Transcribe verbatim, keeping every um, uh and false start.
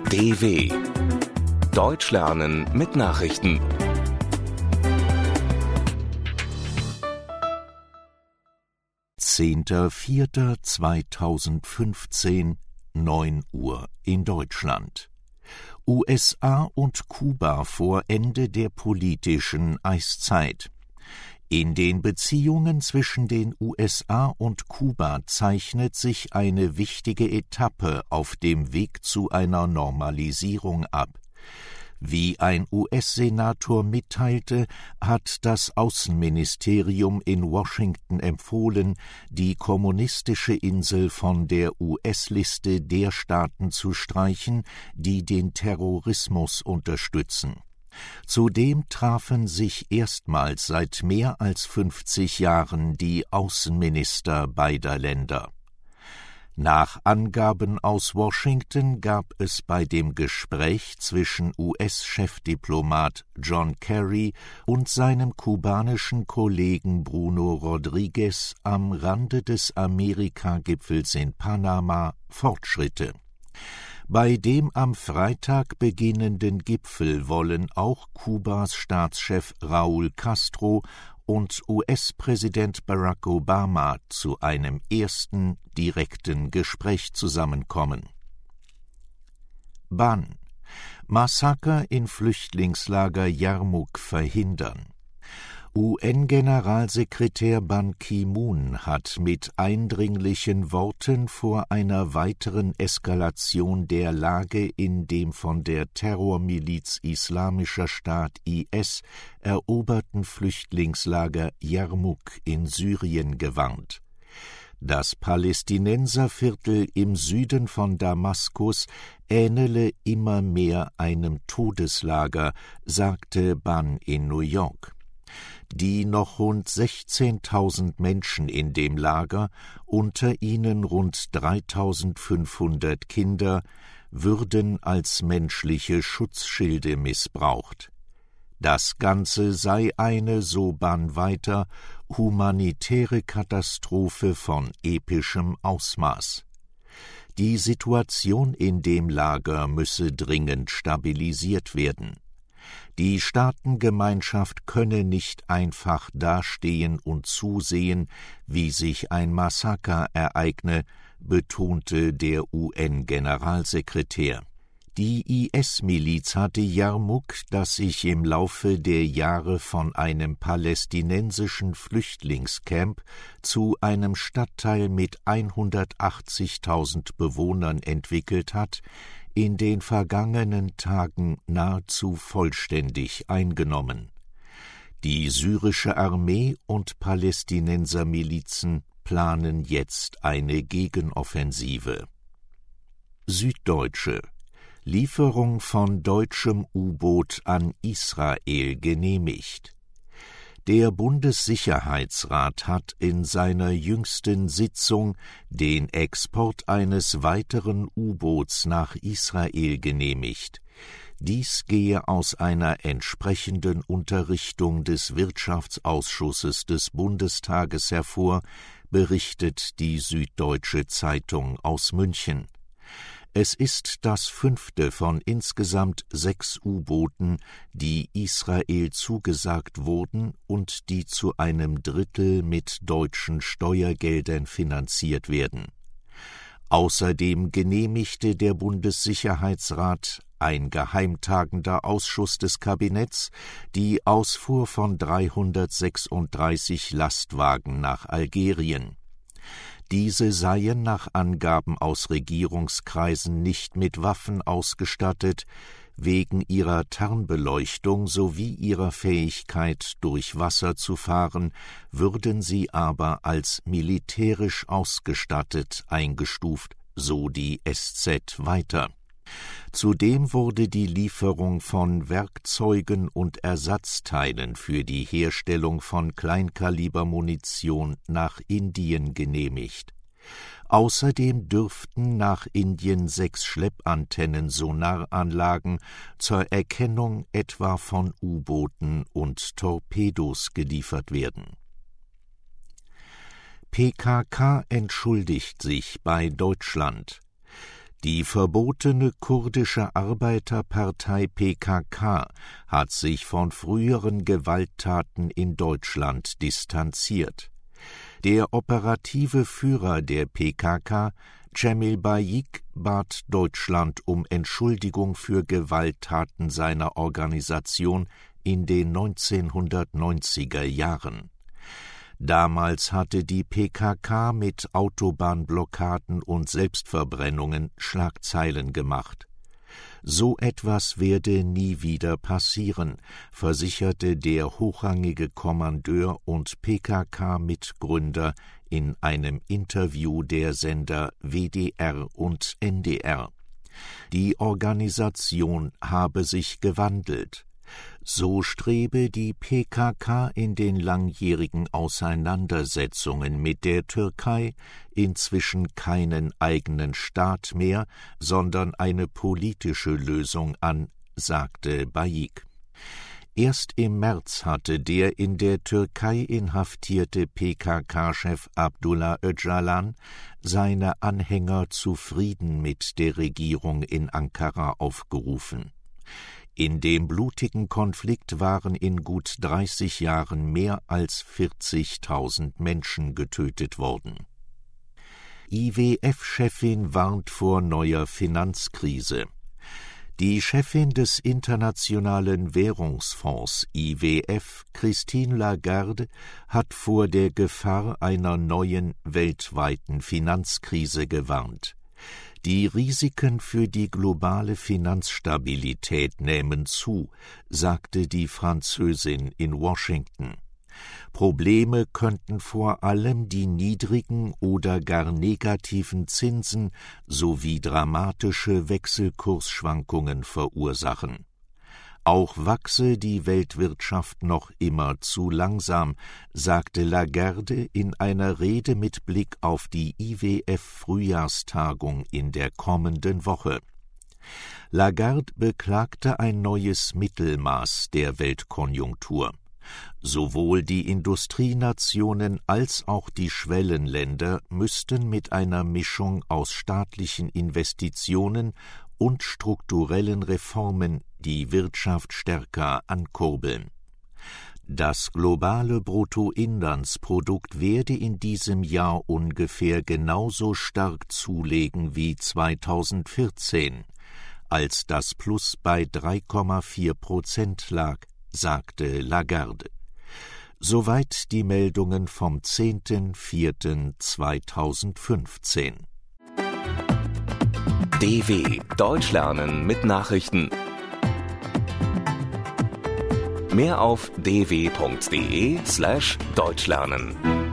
D W Deutsch lernen mit Nachrichten. zehnter vierter zweitausendfünfzehn, neun Uhr in Deutschland. U S A und Kuba vor Ende der politischen Eiszeit. In den Beziehungen zwischen den U S A und Kuba zeichnet sich eine wichtige Etappe auf dem Weg zu einer Normalisierung ab. Wie ein U S-Senator mitteilte, hat das Außenministerium in Washington empfohlen, die kommunistische Insel von der U S-Liste der Staaten zu streichen, die den Terrorismus unterstützen. Zudem trafen sich erstmals seit mehr als fünfzig Jahren die Außenminister beider Länder. Nach Angaben aus Washington gab es bei dem Gespräch zwischen U S-Chefdiplomat John Kerry und seinem kubanischen Kollegen Bruno Rodriguez am Rande des Amerika-Gipfels in Panama Fortschritte. Bei dem am Freitag beginnenden Gipfel wollen auch Kubas Staatschef Raúl Castro und U S-Präsident Barack Obama zu einem ersten direkten Gespräch zusammenkommen. Ban: Massaker in Flüchtlingslager Jarmuk verhindern. U N-Generalsekretär Ban Ki-moon hat mit eindringlichen Worten vor einer weiteren Eskalation der Lage in dem von der Terrormiliz Islamischer Staat I S eroberten Flüchtlingslager Jarmuk in Syrien gewarnt. Das Palästinenserviertel im Süden von Damaskus ähnele immer mehr einem Todeslager, sagte Ban in New York. Die noch rund sechzehntausend Menschen in dem Lager, unter ihnen rund dreitausendfünfhundert Kinder, würden als menschliche Schutzschilde missbraucht. Das Ganze sei eine, so Ban weiter, humanitäre Katastrophe von epischem Ausmaß. Die Situation in dem Lager müsse dringend stabilisiert werden. Die Staatengemeinschaft könne nicht einfach dastehen und zusehen, wie sich ein Massaker ereigne, betonte der U N-Generalsekretär. Die I S-Miliz hatte Jarmuk, das sich im Laufe der Jahre von einem palästinensischen Flüchtlingscamp zu einem Stadtteil mit hundertachtzigtausend Bewohnern entwickelt hat, in den vergangenen Tagen nahezu vollständig eingenommen. Die syrische Armee und Palästinensermilizen planen jetzt eine Gegenoffensive. Süddeutsche: Lieferung von deutschem U-Boot an Israel genehmigt. Der Bundessicherheitsrat hat in seiner jüngsten Sitzung den Export eines weiteren U-Boots nach Israel genehmigt. Dies gehe aus einer entsprechenden Unterrichtung des Wirtschaftsausschusses des Bundestages hervor, berichtet die Süddeutsche Zeitung aus München. Es ist das fünfte von insgesamt sechs U-Booten, die Israel zugesagt wurden und die zu einem Drittel mit deutschen Steuergeldern finanziert werden. Außerdem genehmigte der Bundessicherheitsrat, ein geheimtagender Ausschuss des Kabinetts, die Ausfuhr von dreihundertsechsunddreißig Lastwagen nach Algerien. Diese seien nach Angaben aus Regierungskreisen nicht mit Waffen ausgestattet, wegen ihrer Tarnbeleuchtung sowie ihrer Fähigkeit, durch Wasser zu fahren, würden sie aber als militärisch ausgestattet eingestuft, so die S Z weiter. Zudem wurde die Lieferung von Werkzeugen und Ersatzteilen für die Herstellung von Kleinkalibermunition nach Indien genehmigt. Außerdem dürften nach Indien sechs Schleppantennen-Sonaranlagen zur Erkennung etwa von U-Booten und Torpedos geliefert werden. P K K entschuldigt sich bei Deutschland. Die verbotene kurdische Arbeiterpartei P K K hat sich von früheren Gewalttaten in Deutschland distanziert. Der operative Führer der P K K, Cemil Bayik, bat Deutschland um Entschuldigung für Gewalttaten seiner Organisation in den neunzehnhundertneunziger Jahren. Damals hatte die P K K mit Autobahnblockaden und Selbstverbrennungen Schlagzeilen gemacht. So etwas werde nie wieder passieren, versicherte der hochrangige Kommandeur und P K K-Mitgründer in einem Interview der Sender W D R und N D R. Die Organisation habe sich gewandelt. So strebe die P K K in den langjährigen Auseinandersetzungen mit der Türkei inzwischen keinen eigenen Staat mehr, sondern eine politische Lösung an, sagte Bayik. Erst im März hatte der in der Türkei inhaftierte P K K-Chef Abdullah Öcalan seine Anhänger zu Frieden mit der Regierung in Ankara aufgerufen. In dem blutigen Konflikt waren in gut dreißig Jahren mehr als vierzigtausend Menschen getötet worden. I W F-Chefin warnt vor neuer Finanzkrise. Die Chefin des Internationalen Währungsfonds I W F, Christine Lagarde, hat vor der Gefahr einer neuen weltweiten Finanzkrise gewarnt. Die Risiken für die globale Finanzstabilität nehmen zu, sagte die Französin in Washington. Probleme könnten vor allem die niedrigen oder gar negativen Zinsen sowie dramatische Wechselkursschwankungen verursachen. Auch wachse die Weltwirtschaft noch immer zu langsam, sagte Lagarde in einer Rede mit Blick auf die I W F-Frühjahrstagung in der kommenden Woche. Lagarde beklagte ein neues Mittelmaß der Weltkonjunktur. Sowohl die Industrienationen als auch die Schwellenländer müssten mit einer Mischung aus staatlichen Investitionen und strukturellen Reformen die Wirtschaft stärker ankurbeln. Das globale Bruttoinlandsprodukt werde in diesem Jahr ungefähr genauso stark zulegen wie zweitausendvierzehn, als das Plus bei drei Komma vier Prozent lag, sagte Lagarde. Soweit die Meldungen vom zehnten vierten zweitausendfünfzehn. D W Deutsch lernen mit Nachrichten. Mehr auf d w punkt d e slash deutsch lernen.